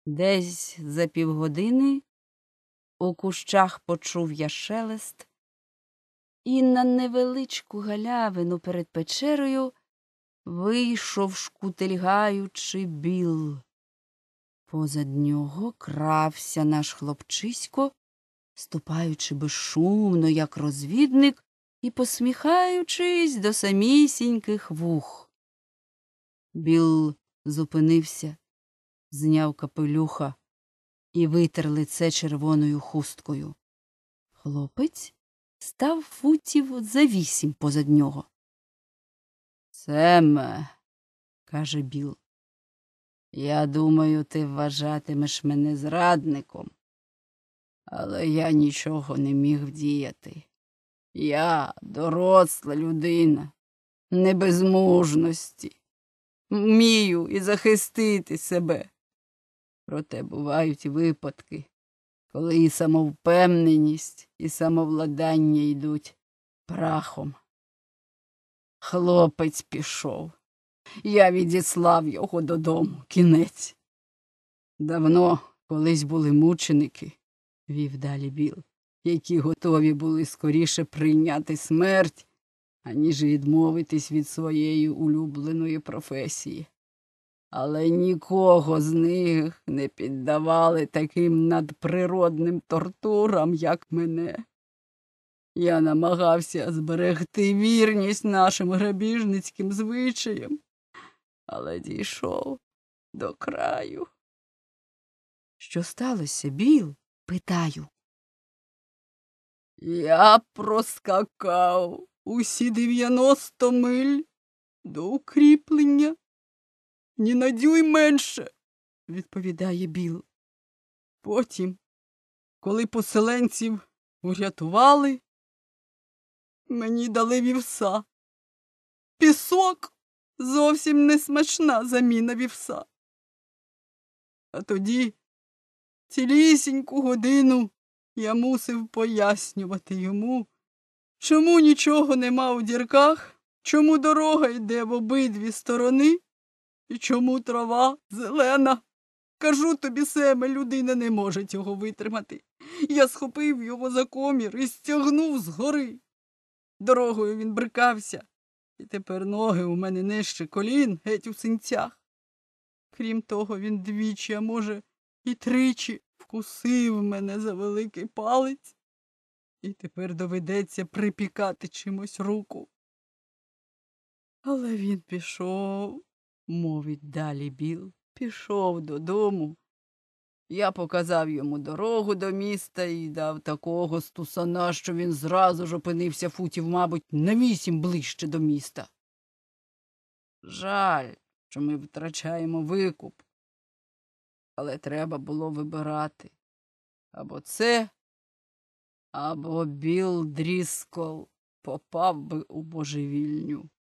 Десь за півгодини у кущах почув я шелест, і на невеличку галявину перед печерою вийшов, шкутильгаючи, Біл. Позад нього крався наш хлопчисько, ступаючи безшумно, як розвідник, і посміхаючись до самісіньких вух. Біл зупинився, зняв капелюха і витер лице червоною хусткою. Хлопець став футів за 8 позад нього. «Семе», – каже Біл, – «я думаю, ти вважатимеш мене зрадником, але я нічого не міг вдіяти. Я доросла людина, не без мужності, вмію і захистити себе. Проте бувають випадки, коли і самовпевненість, і самовладання йдуть прахом. Хлопець пішов. Я відіслав його додому. Кінець. Давно колись були мученики, вів далі Біл, які готові були скоріше прийняти смерть, аніж відмовитись від своєї улюбленої професії. Але нікого з них не піддавали таким надприродним тортурам, як мене. Я намагався зберегти вірність нашим грабіжницьким звичаям, але дійшов до краю. «Що сталося, Біл?» – питаю. «Я проскакав усі 90 миль до укріплення. Ні на дюйм менше», – відповідає Біл. «Потім, коли поселенців урятували, мені дали вівса. Пісок зовсім не смачна заміна вівса. А тоді цілісіньку годину я мусив пояснювати йому, чому нічого нема у дірках, чому дорога йде в обидві сторони і чому трава зелена. Кажу тобі, Семе, людина не може цього витримати. Я схопив його за комір і стягнув згори. Дорогою він брикався, і тепер ноги у мене нижче колін, геть у синцях. Крім того, він двічі, а може і тричі вкусив мене за великий палець, і тепер доведеться припікати чимось руку. Але він пішов, мовить далі Біл, пішов додому. Я показав йому дорогу до міста і дав такого стусана, що він зразу ж опинився футів, мабуть, на 8 ближче до міста. Жаль, що ми втрачаємо викуп. Але треба було вибирати. Або це, або Біл Дріскол попав би у божевільню.